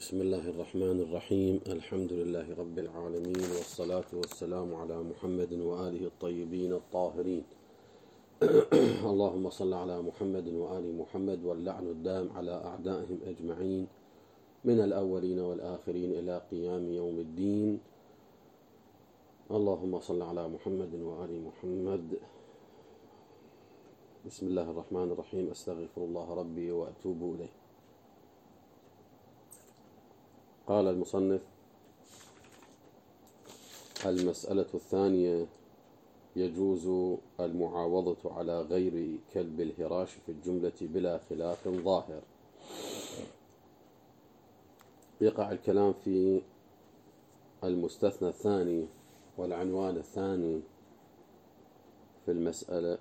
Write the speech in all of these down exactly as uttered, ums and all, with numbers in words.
بسم الله الرحمن الرحيم. الحمد لله رب العالمين، والصلاة والسلام على محمد وآله الطيبين الطاهرين. اللهم صل على محمد وآل محمد، واللعن الدام على أعدائهم أجمعين من الأولين والآخرين إلى قيام يوم الدين. اللهم صل على محمد وآل محمد. بسم الله الرحمن الرحيم. أستغفر الله ربي وأتوب إليه. قال المصنف: المسألة الثانية: يجوز المعاوضة على غير كلب الهراش في الجملة بلا خلاف ظاهر. يقع الكلام في المستثنى الثاني والعنوان الثاني في المسألة.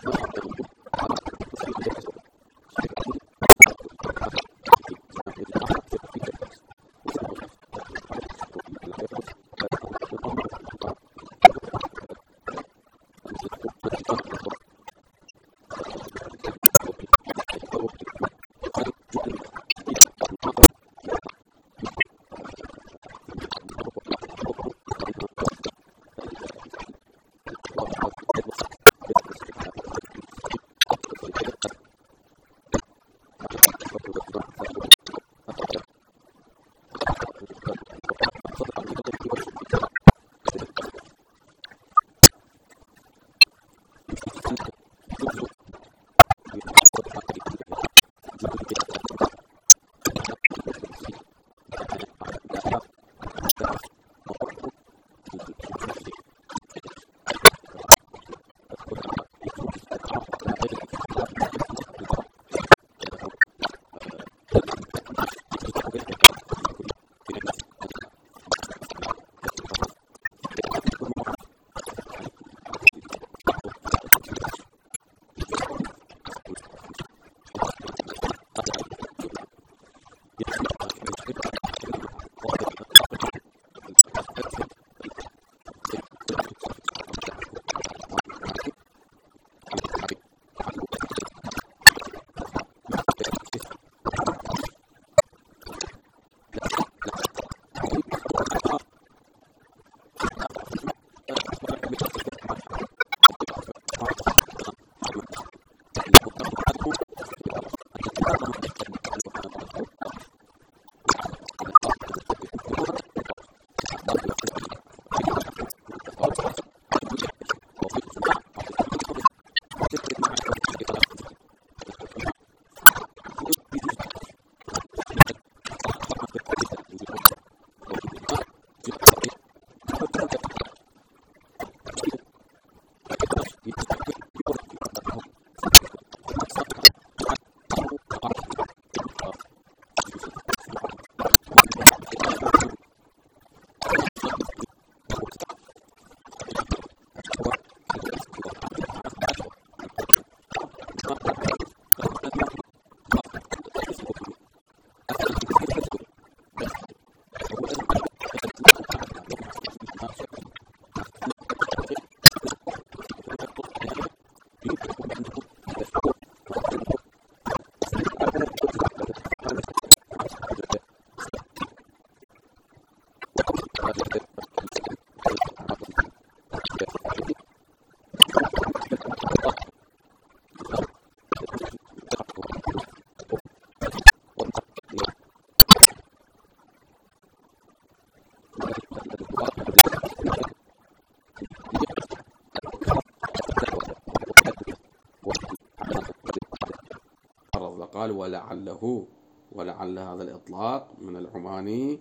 قال ولعله، ولعل هذا الإطلاق من العماني،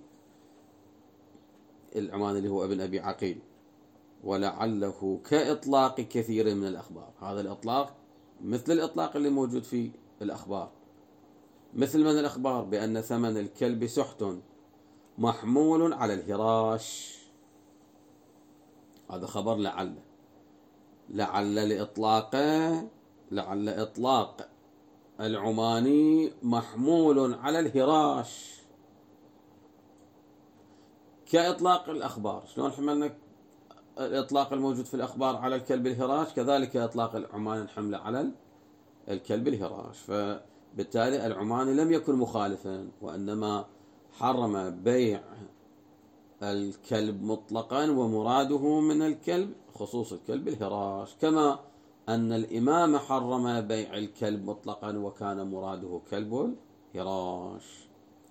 العماني اللي هو ابن أبي عقيل، ولعله كإطلاق كثير من الأخبار. هذا الإطلاق مثل الإطلاق اللي موجود في الأخبار. مثل من الأخبار بأن ثمن الكلب سحت محمول على الهراش، هذا خبر لعل. لعل لإطلاقه، لعل إطلاق العماني محمول على الهراش كإطلاق الأخبار. شلون حملنا الإطلاق الموجود في الأخبار على الكلب الهراش، كذلك إطلاق العماني الحملة على الكلب الهراش. فبالتالي العماني لم يكن مخالفا، وإنما حرم بيع الكلب مطلقا، ومراده من الكلب خصوص الكلب الهراش، كما أن الإمام حرم بيع الكلب مطلقا وكان مراده كلب الهراش.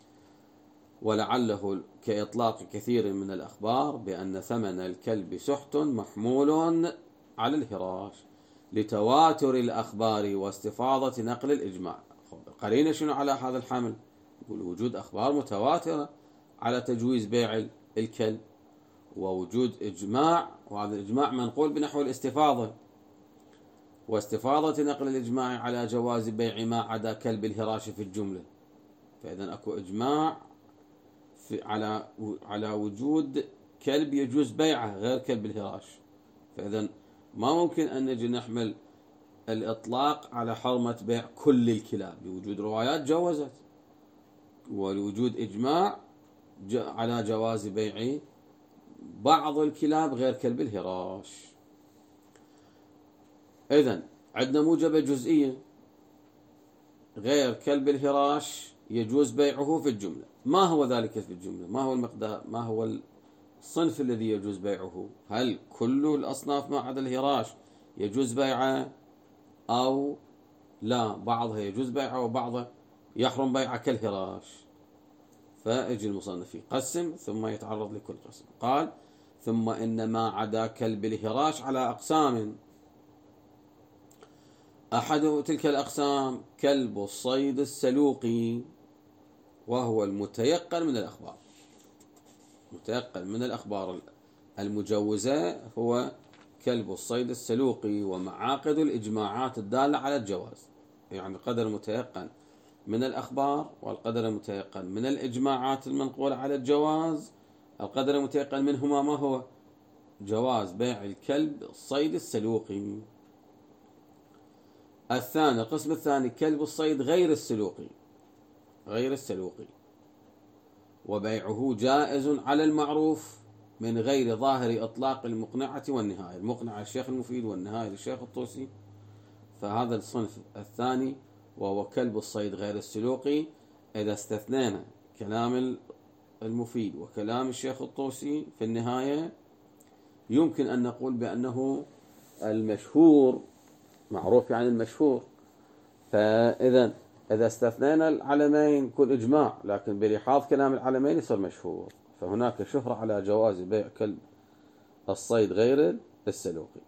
ولعله كإطلاق كثير من الأخبار بأن ثمن الكلب سحت محمول على الهراش لتواتر الأخبار واستفاضة نقل الإجماع. قرينة شنو على هذا الحمل؟ يقول وجود أخبار متواترة على تجويز بيع الكلب، ووجود إجماع، وهذا الإجماع منقول بنحو الاستفاضة، واستفاضة نقل الإجماع على جواز بيع ما عدا كلب الهراش في الجملة. فإذا أكو إجماع في على على وجود كلب يجوز بيعه غير كلب الهراش. فإذا ما ممكن أن نجي نحمل الإطلاق على حرمة بيع كل الكلاب لوجود روايات جوزت، ولوجود إجماع على جواز بيع بعض الكلاب غير كلب الهراش. إذن عندنا موجبة جزئية، غير كلب الهراش يجوز بيعه في الجملة. ما هو ذلك في الجملة؟ ما هو المقدار؟ ما هو الصنف الذي يجوز بيعه؟ هل كل الأصناف ما عدا الهراش يجوز بيعه، أو لا بعضها يجوز بيعه وبعضها يحرم بيعه كالهراش؟ فاجي المصنف يقسم ثم يتعرض لكل قسم. قال: ثم إن ما عدا كلب الهراش على أقسام. أحد تلك الأقسام كلب الصيد السلوقي، وهو المتيقن من الأخبار. متيقن من الأخبار المجوزة هو كلب الصيد السلوقي، ومعاقد الإجماعات الدالة على الجواز. يعني قدر متيقن من الأخبار، والقدر المتيقن من الإجماعات المنقولة على الجواز. القدر المتيقن منهما ما هو؟ جواز بيع الكلب الصيد السلوقي. الثاني، القسم الثاني كلب الصيد غير السلوقي، غير السلوقي، وبيعه جائز على المعروف من غير ظاهر إطلاق المقنعة والنهاية. المقنعة الشيخ المفيد والنهاية للشيخ الطوسي. فهذا الصنف الثاني وهو كلب الصيد غير السلوقي. إذا استثنينا كلام المفيد وكلام الشيخ الطوسي في النهاية، يمكن أن نقول بأنه المشهور معروف، يعني المشهور. فإذا إذا استثنينا العلمين يكون إجماع، لكن بلحاظ كلام العلمين يصير مشهور. فهناك شهرة على جواز بيع كلب الصيد غير السلوقي.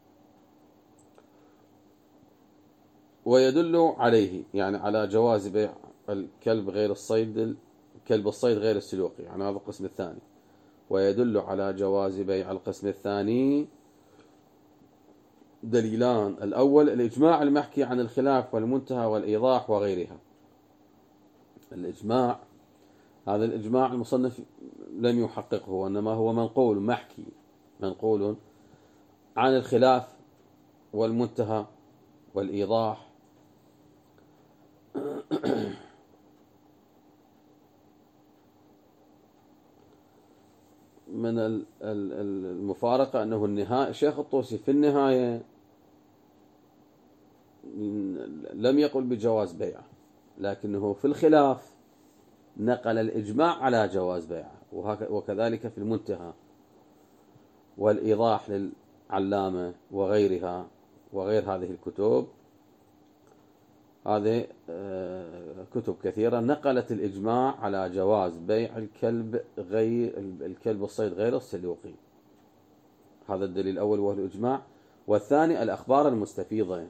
ويدل عليه، يعني على جواز بيع الكلب غير الصيد، كلب الصيد غير السلوقي، يعني هذا القسم الثاني. ويدل على جواز بيع القسم الثاني دليلان: الأول الإجماع المحكي عن الخلاف والمنتهى والإيضاح وغيرها. الإجماع، هذا الإجماع المصنف لم يحققه، وإنما هو منقول محكي، منقول عن الخلاف والمنتهى والإيضاح. من المفارقة أنه النهاية الشيخ الطوسي في النهاية لم يقل بجواز بيعه، لكنه في الخلاف نقل الإجماع على جواز بيعه، وكذلك في المنتهى والإيضاح للعلامة وغيرها وغير هذه الكتب. هذه كتب كثيرة نقلت الإجماع على جواز بيع الكلب غير الكلب الصيد غير السلوقي. هذا الدليل الأول وهو الإجماع. والثاني الأخبار المستفيضة،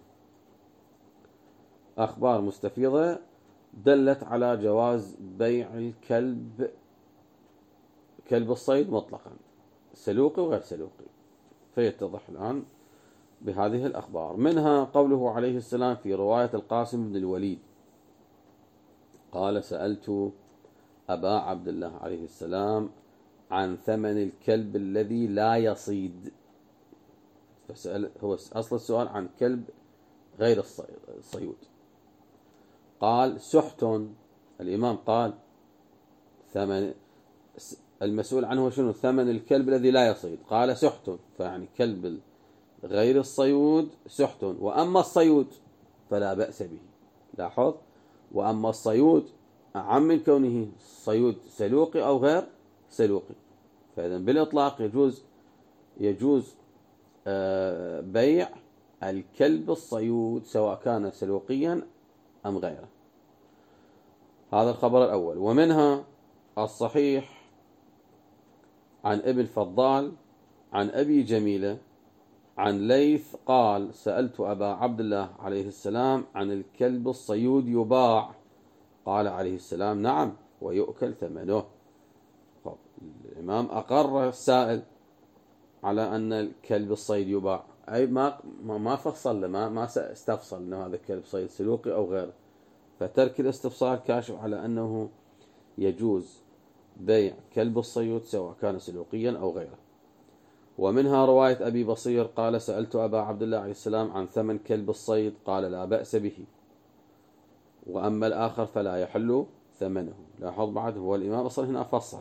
أخبار مستفيضة دلت على جواز بيع الكلب كلب الصيد مطلقا، سلوقي وغير سلوقي. فيتضح الآن بهذه الأخبار. منها قوله عليه السلام في رواية القاسم بن الوليد قال: سألت أبا عبد الله عليه السلام عن ثمن الكلب الذي لا يصيد. فسأل، هو أصل السؤال عن كلب غير الصيود. قال: سحت. الإمام قال ثمن، المسؤول عنه شنو؟ ثمن الكلب الذي لا يصيد. قال: سحت، فيعني كلب غير الصيود سحت، وأما الصيود فلا بأس به. لاحظ، وأما الصيود أعم من كونه صيود سلوقي أو غير سلوقي. فإذا بالإطلاق يجوز يجوز بيع الكلب الصيود سواء كان سلوقيا أم غيره. هذا الخبر الأول. ومنها الصحيح عن ابن الفضال عن أبي جميلة عن ليث قال: سألت أبا عبد الله عليه السلام عن الكلب الصيود يباع. قال عليه السلام: نعم، ويؤكل ثمنه. الإمام أقر السائل على أن الكلب الصيد يباع، أي ما ما فصل له، ما ما استفصل أنه هذا الكلب صيد سلوقي أو غيره. فترك الاستفصال كاشف على أنه يجوز بيع كلب الصيد سواء كان سلوقيا أو غيره. ومنها رواية أبي بصير قال سألت أبا عبد الله عليه السلام عن ثمن كلب الصيد قال لا بأس به، وأما الآخر فلا يحل ثمنه. لاحظ بعد هو الإمام أصلا هنا فصل،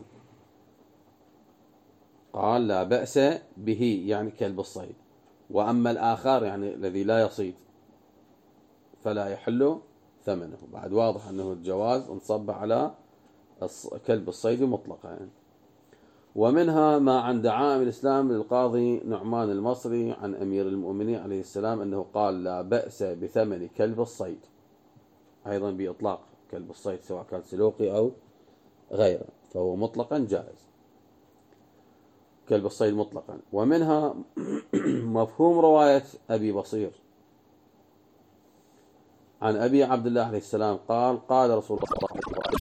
قال لا بأس به يعني كلب الصيد، وأما الآخر يعني الذي لا يصيد فلا يحل ثمنه. بعد واضح أنه الجواز انصب على كلب الصيد مطلقا يعني. ومنها ما عند عام الإسلام للقاضي نعمان المصري عن أمير المؤمنين عليه السلام أنه قال لا بأس بثمن كلب الصيد، أيضا بإطلاق كلب الصيد سواء كان سلوقي أو غيره، فهو مطلقا جائز كلب الصيد مطلقا. ومنها مفهوم رواية أبي بصير عن أبي عبد الله عليه السلام قال قال رسول الله صلى الله عليه وسلم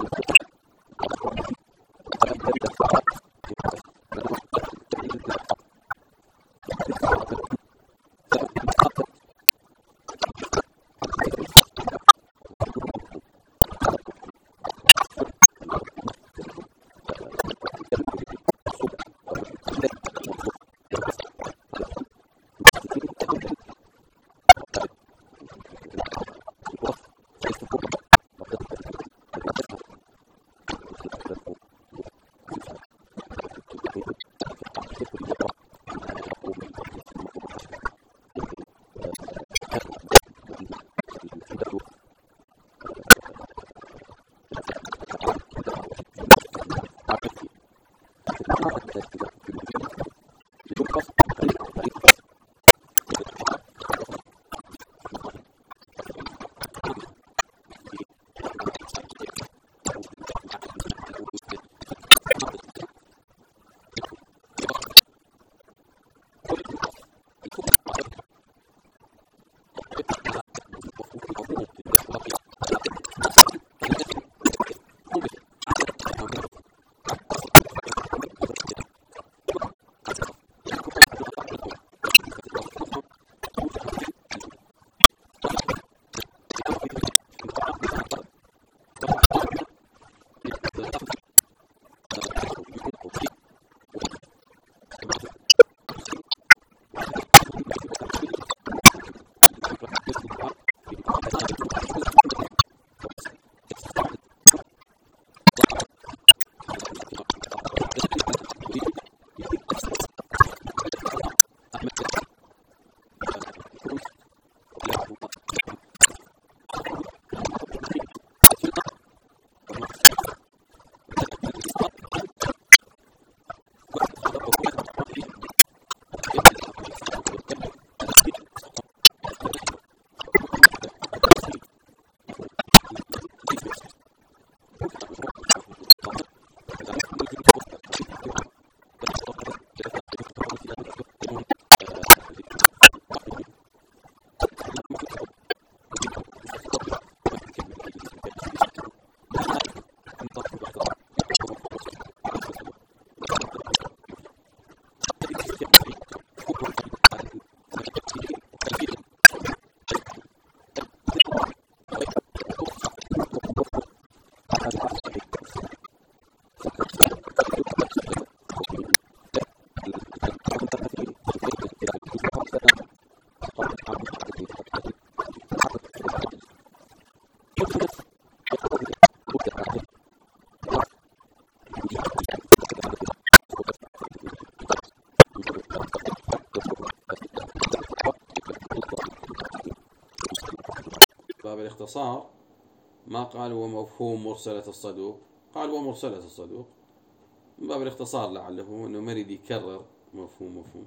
باب الاختصار ما قال ومفهوم مرسلة الصدوق، قال ومرسلة الصدوق من باب الاختصار لعله أنه مريد يكرر مفهوم مفهوم.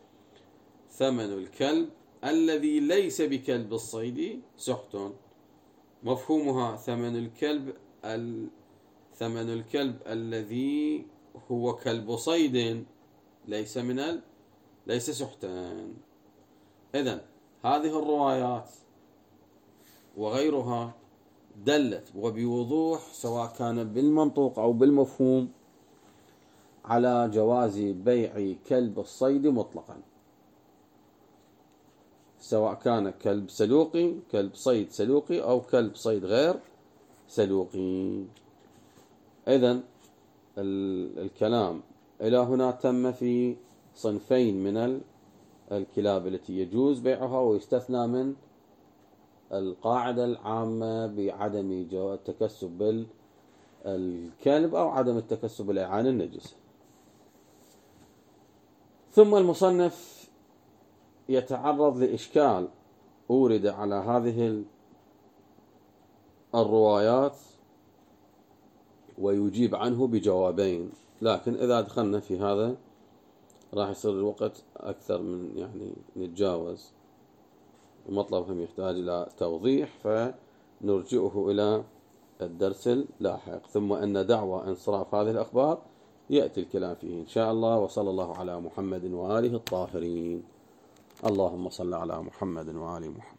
ثمن الكلب الذي ليس بكلب الصيد سحت، مفهومها ثمن الكلب ال... ثمن الكلب الذي هو كلب صيد ليس من ال... ليس سحتا. إذن هذه الروايات وغيرها دلت وبوضوح سواء كان بالمنطوق أو بالمفهوم على جواز بيع كلب الصيد مطلقا، سواء كان كلب سلوقي كلب صيد سلوقي أو كلب صيد غير سلوقي. إذن الكلام إلى هنا تم في صنفين من الكلاب التي يجوز بيعها ويستثنى من القاعدة العامة بعدم التكسب بالكلب أو عدم التكسب بالأعان النجسة. ثم المصنف يتعرض لإشكال أورد على هذه الروايات ويجيب عنه بجوابين، لكن إذا دخلنا في هذا راح يصير الوقت أكثر من يعني نتجاوز، ومطلب هم يحتاج إلى توضيح، فنرجئه إلى الدرس اللاحق. ثم أن دعوى انصراف هذه الأخبار يأتي الكلام فيه إن شاء الله. وصلى الله على محمد وآله الطاهرين. اللهم صل على محمد وآل محمد.